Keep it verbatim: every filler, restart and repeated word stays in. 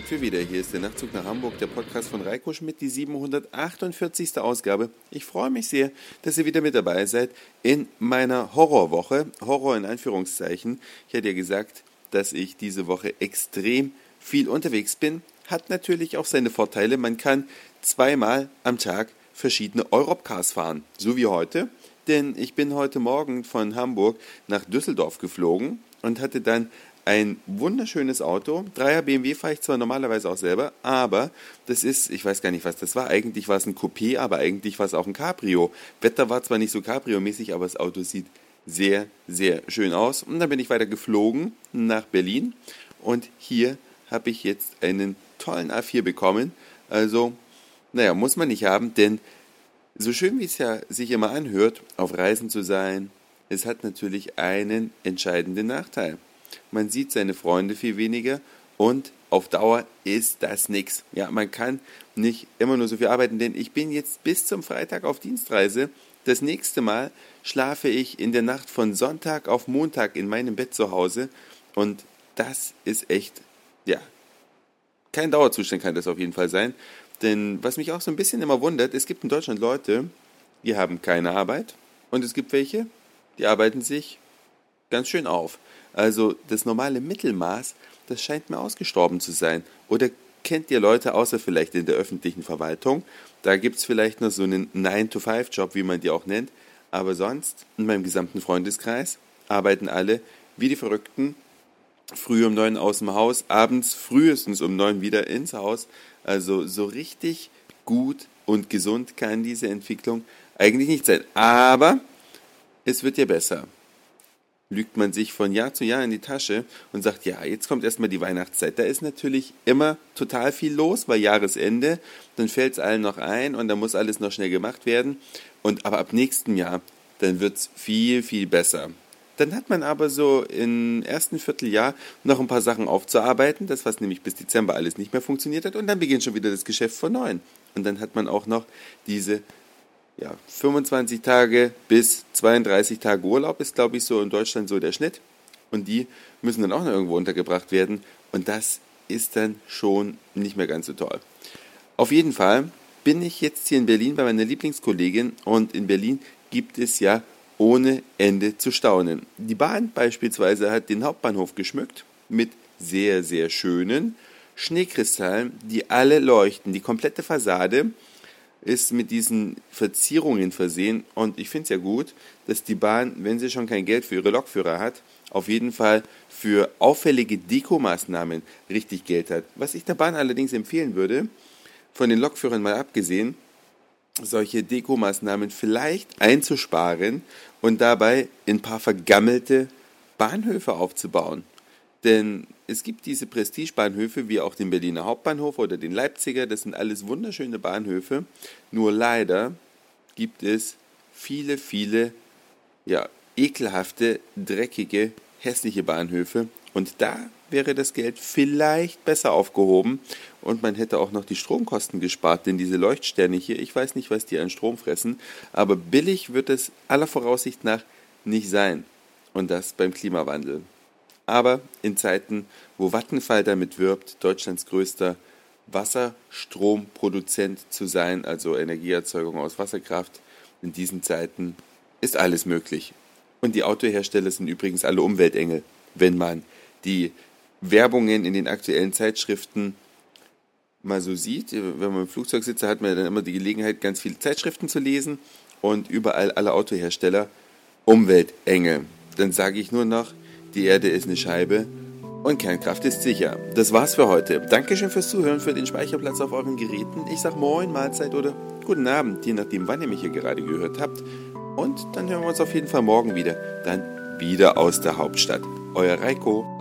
sind wir wieder. Hier ist der Nachtzug nach Hamburg, der Podcast von Reiko Schmidt, die siebenhundertachtundvierzigste Ausgabe. Ich freue mich sehr, dass ihr wieder mit dabei seid in meiner Horrorwoche. Horror in Anführungszeichen. Ich hatte ja gesagt, dass ich diese Woche extrem viel unterwegs bin. Hat natürlich auch seine Vorteile. Man kann zweimal am Tag verschiedene Europcars fahren, so wie heute. Denn ich bin heute Morgen von Hamburg nach Düsseldorf geflogen und hatte dann ein wunderschönes Auto. Dreier B M W fahre ich zwar normalerweise auch selber, aber das ist, ich weiß gar nicht, was das war. Eigentlich war es ein Coupé, aber eigentlich war es auch ein Cabrio. Wetter war zwar nicht so Cabrio-mäßig, aber das Auto sieht sehr, sehr schön aus. Und dann bin ich weiter geflogen nach Berlin und hier habe ich jetzt einen tollen A vier bekommen. Also, naja, muss man nicht haben, denn so schön wie es ja sich immer anhört, auf Reisen zu sein, es hat natürlich einen entscheidenden Nachteil. Man sieht seine Freunde viel weniger und auf Dauer ist das nix. Ja, man kann nicht immer nur so viel arbeiten, denn ich bin jetzt bis zum Freitag auf Dienstreise. Das nächste Mal schlafe ich in der Nacht von Sonntag auf Montag in meinem Bett zu Hause und das ist echt, ja, kein Dauerzustand kann das auf jeden Fall sein. Denn was mich auch so ein bisschen immer wundert, es gibt in Deutschland Leute, die haben keine Arbeit und es gibt welche, die arbeiten sich ganz schön auf. Also das normale Mittelmaß, das scheint mir ausgestorben zu sein. Oder kennt ihr Leute, außer vielleicht in der öffentlichen Verwaltung, da gibt es vielleicht noch so einen nine to five Job, wie man die auch nennt, aber sonst in meinem gesamten Freundeskreis arbeiten alle wie die Verrückten, früh um neun aus dem Haus, abends frühestens um neun wieder ins Haus. Also so richtig gut und gesund kann diese Entwicklung eigentlich nicht sein. Aber es wird ja besser. Lügt man sich von Jahr zu Jahr in die Tasche und sagt, ja, jetzt kommt erstmal die Weihnachtszeit. Da ist natürlich immer total viel los, weil Jahresende, dann fällt es allen noch ein und dann muss alles noch schnell gemacht werden. Und aber ab nächstem Jahr, dann wird es viel, viel besser. Dann hat man aber so im ersten Vierteljahr noch ein paar Sachen aufzuarbeiten, das was nämlich bis Dezember alles nicht mehr funktioniert hat und dann beginnt schon wieder das Geschäft von neuem. Und dann hat man auch noch diese ja, fünfundzwanzig Tage bis zweiunddreißig Tage Urlaub ist, glaube ich, so in Deutschland so der Schnitt. Und die müssen dann auch noch irgendwo untergebracht werden. Und das ist dann schon nicht mehr ganz so toll. Auf jeden Fall bin ich jetzt hier in Berlin bei meiner Lieblingskollegin. Und in Berlin gibt es ja ohne Ende zu staunen. Die Bahn beispielsweise hat den Hauptbahnhof geschmückt mit sehr, sehr schönen Schneekristallen, die alle leuchten. Die komplette Fassade ist mit diesen Verzierungen versehen und ich finde es ja gut, dass die Bahn, wenn sie schon kein Geld für ihre Lokführer hat, auf jeden Fall für auffällige Dekomaßnahmen richtig Geld hat. Was ich der Bahn allerdings empfehlen würde, von den Lokführern mal abgesehen, solche Dekomaßnahmen vielleicht einzusparen und dabei ein paar vergammelte Bahnhöfe aufzubauen. Denn es gibt diese Prestigebahnhöfe, wie auch den Berliner Hauptbahnhof oder den Leipziger, das sind alles wunderschöne Bahnhöfe. Nur leider gibt es viele, viele ja, ekelhafte, dreckige, hässliche Bahnhöfe. Und da wäre das Geld vielleicht besser aufgehoben und man hätte auch noch die Stromkosten gespart, denn diese Leuchtsterne hier, ich weiß nicht, was die an Strom fressen, aber billig wird es aller Voraussicht nach nicht sein. Und das beim Klimawandel. Aber in Zeiten, wo Vattenfall damit wirbt, Deutschlands größter Wasserstromproduzent zu sein, also Energieerzeugung aus Wasserkraft, in diesen Zeiten ist alles möglich. Und die Autohersteller sind übrigens alle Umweltengel, wenn man die Werbungen in den aktuellen Zeitschriften mal so sieht. Wenn man im Flugzeug sitzt, hat man dann immer die Gelegenheit, ganz viele Zeitschriften zu lesen und überall alle Autohersteller Umweltengel. Dann sage ich nur noch, die Erde ist eine Scheibe und Kernkraft ist sicher. Das war's für heute. Dankeschön fürs Zuhören, für den Speicherplatz auf euren Geräten. Ich sag Moin, Mahlzeit oder guten Abend, je nachdem, wann ihr mich hier gerade gehört habt. Und dann hören wir uns auf jeden Fall morgen wieder. Dann wieder aus der Hauptstadt. Euer Reiko.